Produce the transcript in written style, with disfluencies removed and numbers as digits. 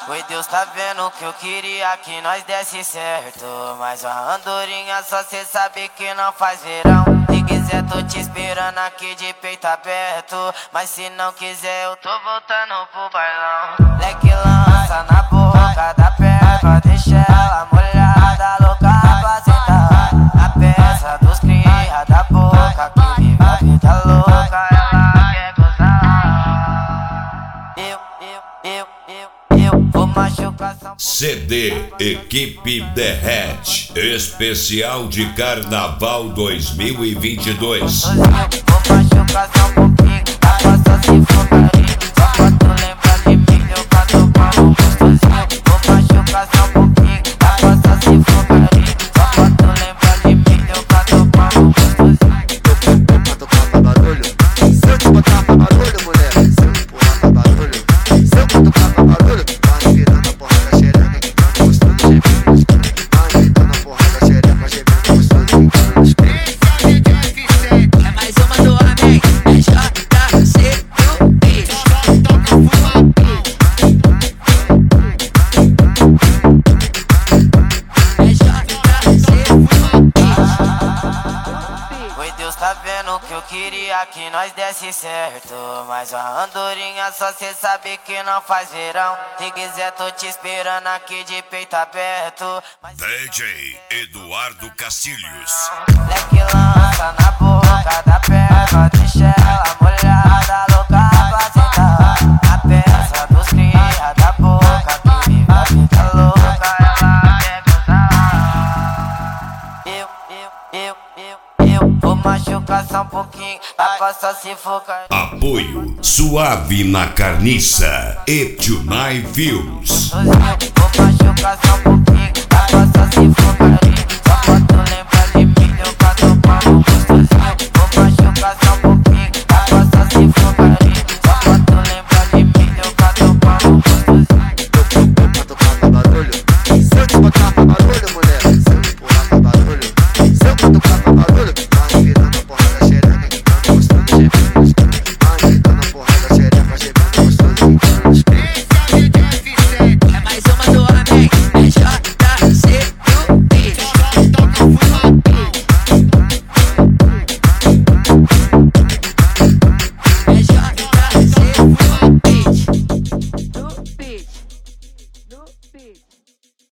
Oi, Deus tá vendo que eu queria que nós desse certo, mas a andorinha só cê sabe que não faz verão. Se quiser tô te esperando aqui de peito aberto, mas se não quiser eu tô voltando pro bailão. Leque lança na boca da pedra, deixa ela molhada, louca pra sentar. A peça dos cria da boca que vive a vida louca, ela quer gozar. Eu vou machucar São Paulo. CD Equipe Derrete, especial de Carnaval 2022. Vou machucar só um pouquinho, a costa se focar aí. Só pra tu lembrar de mim, eu canto como gostosinho. Vou machucar só um pouquinho, a costa se focar aí. Só pra tu lembrar de mim, eu canto como gostosinho. Eu canto com barulho, se eu te botar pra barulho, mulher, se eu empurrar pra barulho, se eu cutucar pra barulho, vai virando a porra da xereca, que tá gostoso, gemendo no escuro. Vai virando a porra da xereca, gemendo gostoso, gemendo no escuro. É mais uma do Amém, é JC do bicho. É JC do bicho. Oi, Deus tá vendo que eu queria que nós desse certo, mas a andorinha só cê sabe que não faz verão. Se quiser tô te esperando aqui de peito aberto, mas DJ Eduardo Castilhos. leque lança na boca da pedra, deixa ela molhada, louca pra sentar. A peça dos cria da boca que vive a vida louca, ela quer gozar. Eu vou machucar só um pouquinho, a costa se focar. Apoio Suave na Carniça e Tunai Films. Vou machucar só um pouquinho, a costa se focar.